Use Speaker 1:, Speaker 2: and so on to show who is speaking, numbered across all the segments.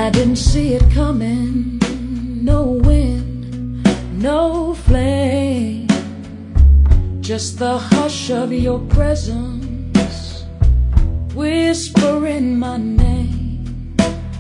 Speaker 1: I didn't see it coming. No wind, no flame, just the hush of your presence, whispering my name.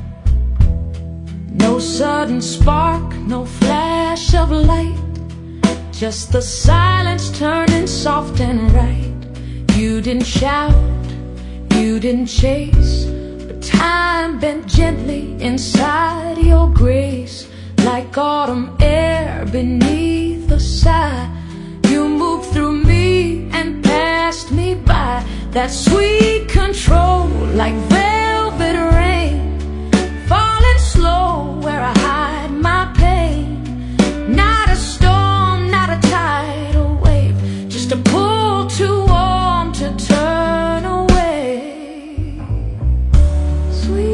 Speaker 1: No sudden spark, no flash of light, just the silence turning soft and right. You didn't shout, you didn't chase, but time bent gently inside your grace. Like autumn air beneath the sky, you moved through me and passed me by. That sweet control, like velvet rain, falling slow where I hide my pain. Not a storm, not a tidal wave, just a pull too warm to turn away. Sweet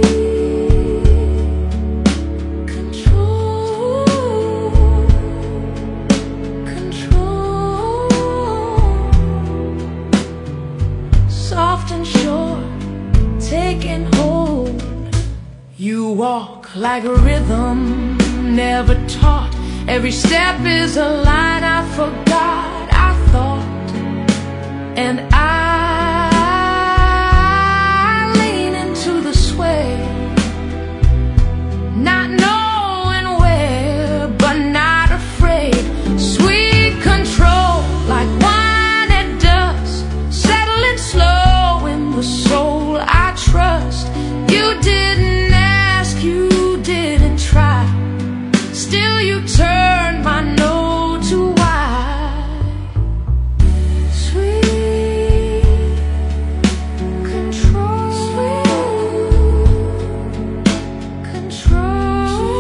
Speaker 1: soft and sure, taking hold. You walk like a rhythm, never taught. Every step is a line I forgot. I thought, and I lean into the sway, not knowing where, but not afraid. Sweet control, like wine it does, settling slow in the soul I trust. You didn't ask, you didn't try, still you turned my no to why. Sweet control, sweet control.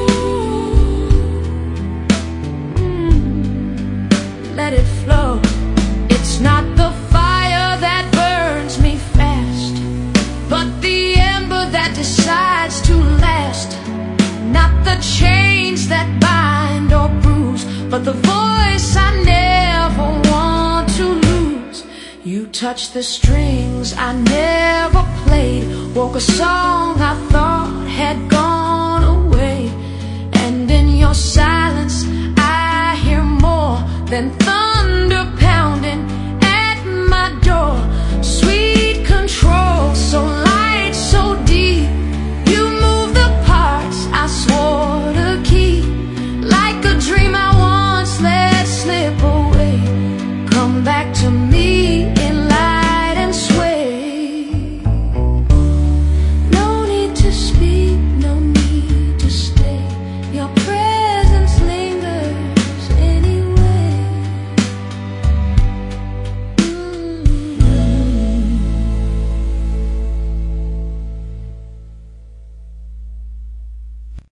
Speaker 1: Let it flow. It's not the fire that burns me fast, but the ember that decides to last. Not the chains that bind or bruise, but the voice I never want to lose. You touch the strings I never played, woke a song I thought